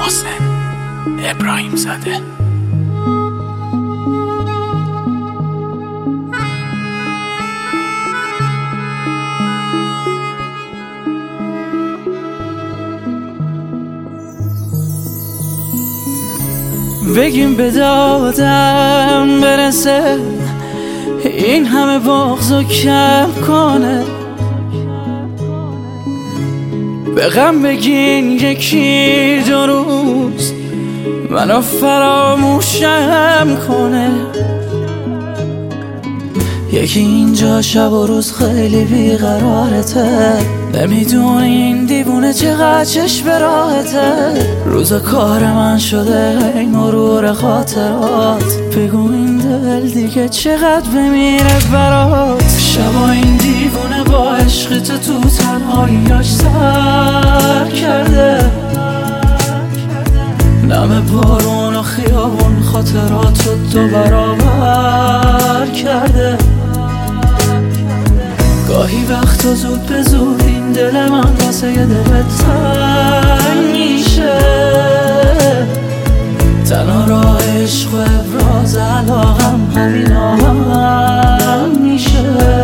محسن ابراهیم زاده. بگیم به دادم برسه، این همه بغضو کم کنه. به غم بگین یکی دو روز منو فراموشم کنه. یکی اینجا شب و روز خیلی بیقرارته، نمیدونه این دیوونه چقدر چشم راحته. روز کار من شده ای مرور خاطرات، بگو این دل دیگه چقدر بمیره برات. شبا این دیوونه با عشق تو تنهاییاش سر کرده، نم بارون و خیابون خاطراتو دو برابر کرده. گاهی وقتا زود به زود این دل من واسه یه دل تنگ میشه. تنها راه عشق و ابراز علاقم همین آهنگ میشه.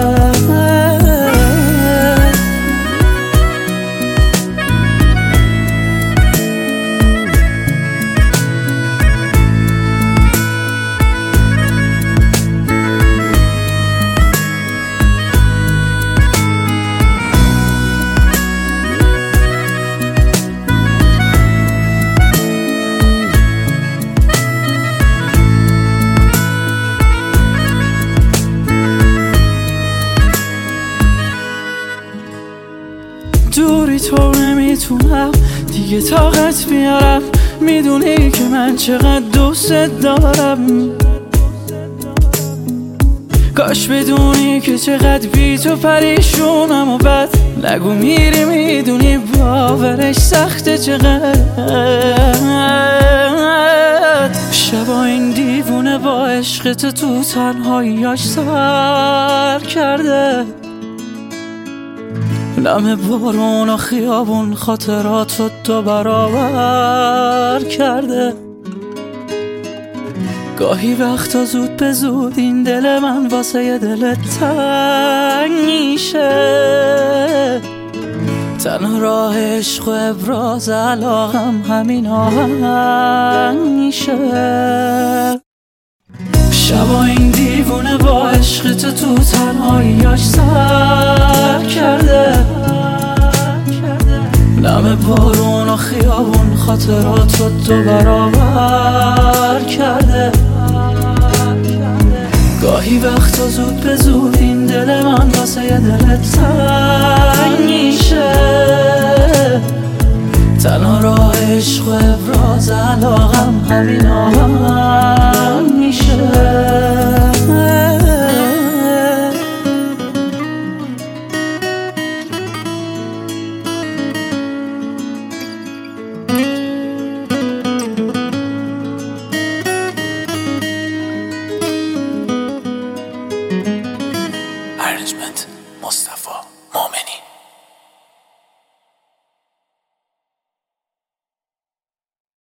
دوری تو نمیتونم دیگه طاقت بیارم، میدونی که من چقدر دوست دارم. کاش بدونی که چقدر بی تو پریشونم و بد نگو میری، میدونی باورش سخته چقدر. شبا این دیوونه با عشقت تو تنهاییاش سر کرده، نم بارون و خیابون خاطراتو دو برابر کرده. گاهی وقتا زود به زود این دل من واسه یه دل تنگ میشه. تنها راه عشق و ابراز علاقم همین آهنگ میشه. شبا این دیوونه با عشقت تو تنهاییاش سر کرده، نم بارون و خیابون خاطراتو دو برابر کرده. گاهی وقتا زود به زود این دل من واسه یه دل تنگ میشه. تنها راه عشق و ابراز علاقم همین آهنگ